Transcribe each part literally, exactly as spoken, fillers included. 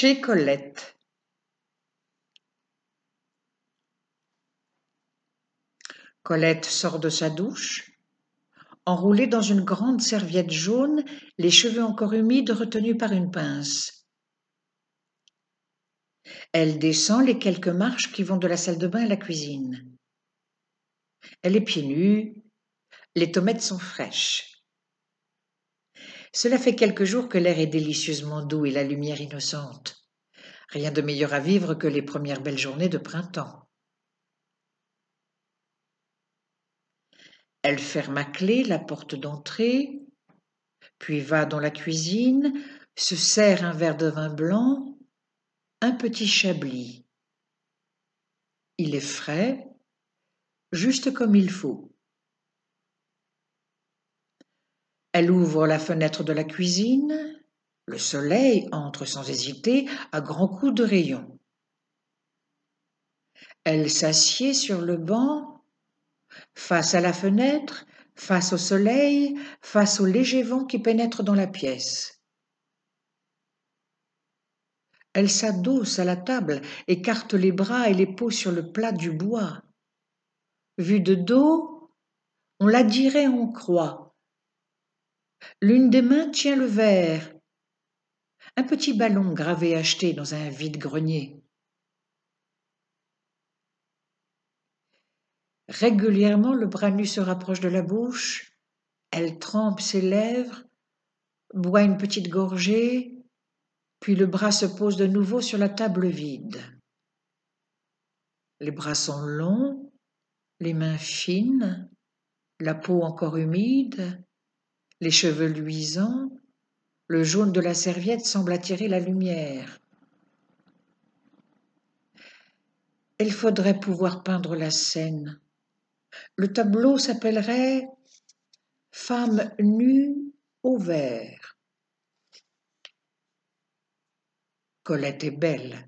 Chez Colette. Colette sort de sa douche, enroulée dans une grande serviette jaune, les cheveux encore humides retenus par une pince. Elle descend les quelques marches qui vont de la salle de bain à la cuisine. Elle est pieds nus, les tomates sont fraîches. Cela fait quelques jours que l'air est délicieusement doux et la lumière innocente. Rien de meilleur à vivre que les premières belles journées de printemps. Elle ferme à clé la porte d'entrée, puis va dans la cuisine, se sert un verre de vin blanc, un petit chablis. Il est frais, juste comme il faut. Elle ouvre la fenêtre de la cuisine, le soleil entre sans hésiter à grands coups de rayon. Elle s'assied sur le banc, face à la fenêtre, face au soleil, face au léger vent qui pénètre dans la pièce. Elle s'adosse à la table, écarte les bras et les pose sur le plat du bois. Vue de dos, on la dirait en croix. L'une des mains tient le verre, un petit ballon gravé acheté dans un vide-grenier. Régulièrement, le bras nu se rapproche de la bouche, elle trempe ses lèvres, boit une petite gorgée, puis le bras se pose de nouveau sur la table vide. Les bras sont longs, les mains fines, la peau encore humide, les cheveux luisants, le jaune de la serviette semble attirer la lumière. Il faudrait pouvoir peindre la scène. Le tableau s'appellerait « Femme nue au vert ». Colette est belle.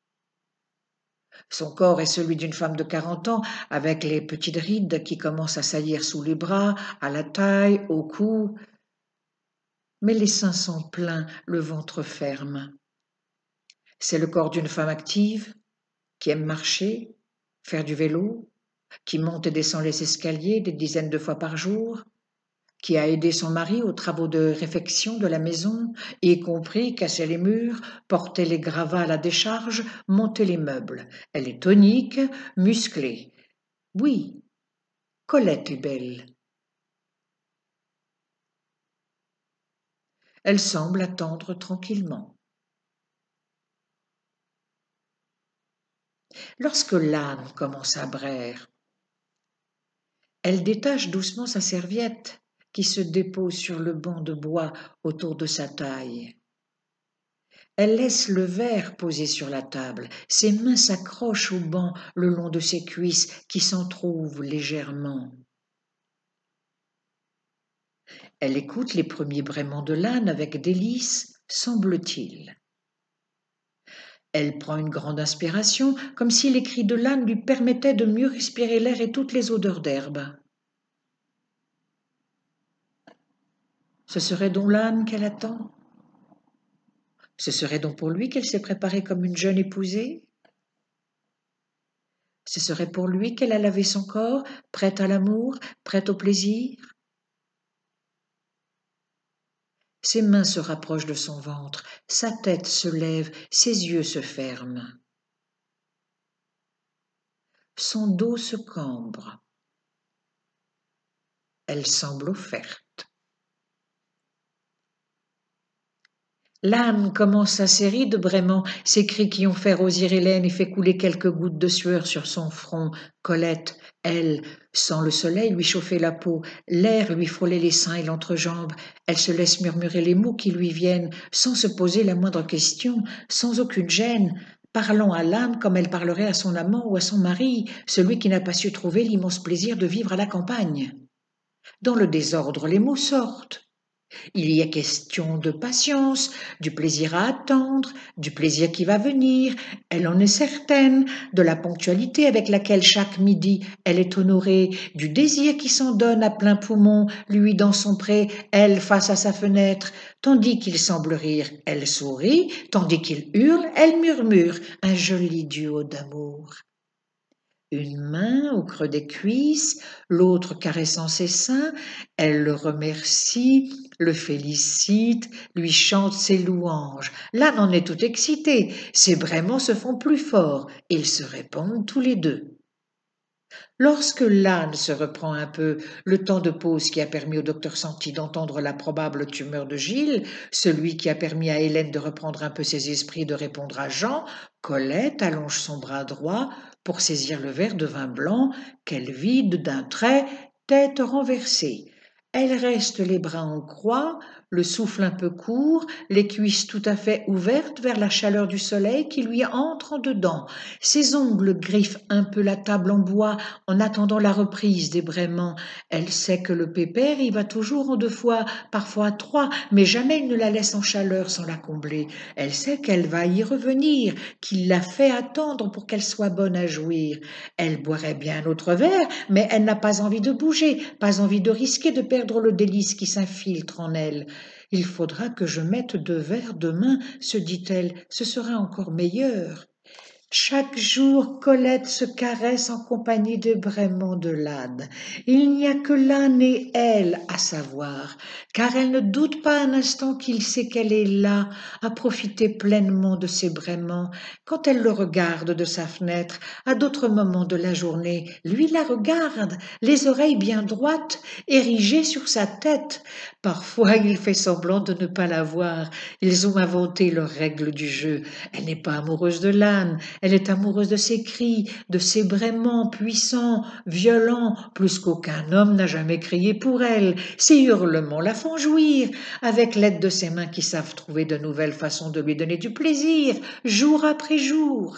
Son corps est celui d'une femme de quarante ans, avec les petites rides qui commencent à saillir sous les bras, à la taille, au cou. Mais les seins sont pleins, le ventre ferme. C'est le corps d'une femme active, qui aime marcher, faire du vélo, qui monte et descend les escaliers des dizaines de fois par jour, qui a aidé son mari aux travaux de réfection de la maison, y compris casser les murs, porter les gravats à la décharge, monter les meubles. Elle est tonique, musclée. Oui, Colette est belle. Elle semble attendre tranquillement. Lorsque l'âne commence à braire, elle détache doucement sa serviette qui se dépose sur le banc de bois autour de sa taille. Elle laisse le verre posé sur la table, ses mains s'accrochent au banc le long de ses cuisses qui s'entrouvent légèrement. Elle écoute les premiers braiements de l'âne avec délice, semble-t-il. Elle prend une grande inspiration, comme si les cris de l'âne lui permettaient de mieux respirer l'air et toutes les odeurs d'herbe. Ce serait donc l'âne qu'elle attend? Ce serait donc pour lui qu'elle s'est préparée comme une jeune épousée? Ce serait pour lui qu'elle a lavé son corps, prête à l'amour, prête au plaisir? Ses mains se rapprochent de son ventre, sa tête se lève, ses yeux se ferment. Son dos se cambre. Elle semble offerte. L'âne commence sa série de braiements, ces cris qui ont fait rosir Hélène et fait couler quelques gouttes de sueur sur son front. Colette, elle, sent le soleil lui chauffer la peau, l'air lui frôler les seins et l'entrejambe. Elle se laisse murmurer les mots qui lui viennent, sans se poser la moindre question, sans aucune gêne, parlant à l'âne comme elle parlerait à son amant ou à son mari, celui qui n'a pas su trouver l'immense plaisir de vivre à la campagne. Dans le désordre, les mots sortent. Il y est question de patience, du plaisir à attendre, du plaisir qui va venir, elle en est certaine, de la ponctualité avec laquelle chaque midi elle est honorée, du désir qui s'en donne à plein poumon, lui dans son pré, elle face à sa fenêtre, tandis qu'il semble rire, elle sourit, tandis qu'il hurle, elle murmure, un joli duo d'amour. Une main au creux des cuisses, l'autre caressant ses seins, elle le remercie, le félicite, lui chante ses louanges. L'âne en est tout excité, ses braiements se font plus forts, ils se répondent tous les deux. Lorsque l'âne se reprend un peu, le temps de pause qui a permis au docteur Santi d'entendre la probable tumeur de Gilles, celui qui a permis à Hélène de reprendre un peu ses esprits et de répondre à Jean, Colette allonge son bras droit pour saisir le verre de vin blanc qu'elle vide d'un trait, tête renversée. Elle reste les bras en croix, le souffle un peu court, les cuisses tout à fait ouvertes vers la chaleur du soleil qui lui entre en dedans. Ses ongles griffent un peu la table en bois en attendant la reprise des braiements. Elle sait que le pépère y va toujours en deux fois, parfois trois, mais jamais il ne la laisse en chaleur sans la combler. Elle sait qu'elle va y revenir, qu'il l'a fait attendre pour qu'elle soit bonne à jouir. Elle boirait bien un autre verre, mais elle n'a pas envie de bouger, pas envie de risquer de perdre le délice qui s'infiltre en elle. Il faudra que je mette deux verres demain, se dit-elle, ce sera encore meilleur. Chaque jour, Colette se caresse en compagnie des braiements de l'âne. Il n'y a que l'âne et elle à savoir, car elle ne doute pas un instant qu'il sait qu'elle est là, à profiter pleinement de ses braiements. Quand elle le regarde de sa fenêtre, à d'autres moments de la journée, lui la regarde, les oreilles bien droites, érigées sur sa tête. Parfois, il fait semblant de ne pas la voir. Ils ont inventé leurs règles du jeu. Elle n'est pas amoureuse de l'âne, elle est amoureuse de ses cris, de ses braiements puissants, violents, plus qu'aucun homme n'a jamais crié pour elle. Ses hurlements la font jouir, avec l'aide de ses mains qui savent trouver de nouvelles façons de lui donner du plaisir, jour après jour.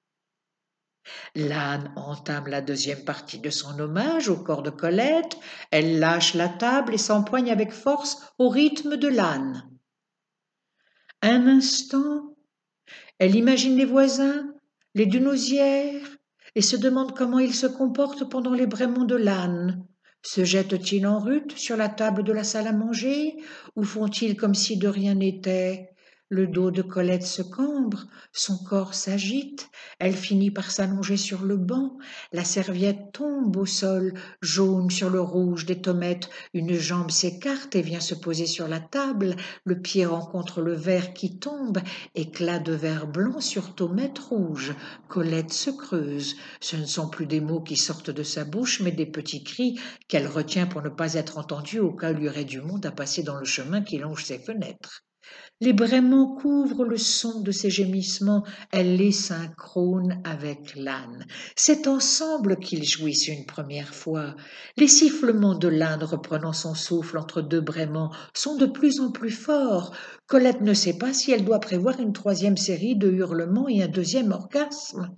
L'âne entame la deuxième partie de son hommage au corps de Colette, elle lâche la table et s'empoigne avec force au rythme de l'âne. Un instant, elle imagine les voisins, les dunosières, et se demande comment ils se comportent pendant les braiements de l'âne. Se jettent-ils en rut sur la table de la salle à manger, ou font-ils comme si de rien n'était? Le dos de Colette se cambre, son corps s'agite, elle finit par s'allonger sur le banc, la serviette tombe au sol, jaune sur le rouge des tommettes, une jambe s'écarte et vient se poser sur la table, le pied rencontre le verre qui tombe, éclat de verre blanc sur tommette rouge. Colette se creuse, ce ne sont plus des mots qui sortent de sa bouche, mais des petits cris qu'elle retient pour ne pas être entendue au cas où il y aurait du monde à passer dans le chemin qui longe ses fenêtres. Les braiements couvrent le son de ses gémissements, elle les synchrone avec l'âne. C'est ensemble qu'ils jouissent une première fois. Les sifflements de l'âne reprenant son souffle entre deux braiements sont de plus en plus forts. Colette ne sait pas si elle doit prévoir une troisième série de hurlements et un deuxième orgasme.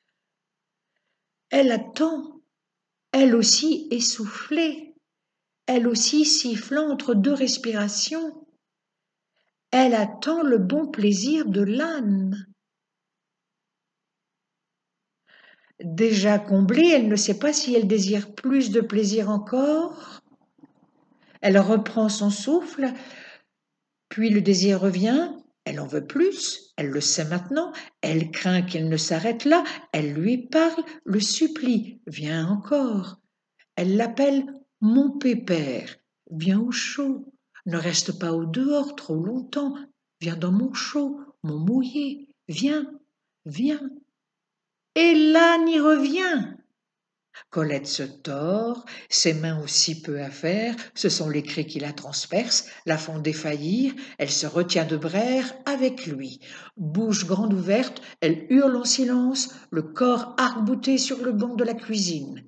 Elle attend, elle aussi essoufflée, elle aussi sifflant entre deux respirations. Elle attend le bon plaisir de l'âne. Déjà comblée, elle ne sait pas si elle désire plus de plaisir encore. Elle reprend son souffle, puis le désir revient, elle en veut plus, elle le sait maintenant, elle craint qu'il ne s'arrête là, elle lui parle, le supplie, viens encore. Elle l'appelle mon pépère, viens au chaud, ne reste pas au dehors trop longtemps, viens dans mon chaud, mon mouillé, viens, viens. Et l'âne y revient. Colette se tord, ses mains ont si peu à faire, ce sont les cris qui la transpercent, la font défaillir, elle se retient de brère avec lui. Bouche grande ouverte, elle hurle en silence, le corps arc-bouté sur le banc de la cuisine.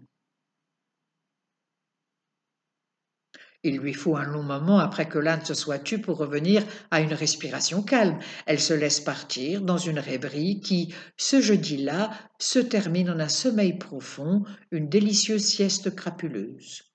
Il lui faut un long moment après que l'âne se soit tu pour revenir à une respiration calme. Elle se laisse partir dans une rêverie qui, ce jeudi-là, se termine en un sommeil profond, une délicieuse sieste crapuleuse.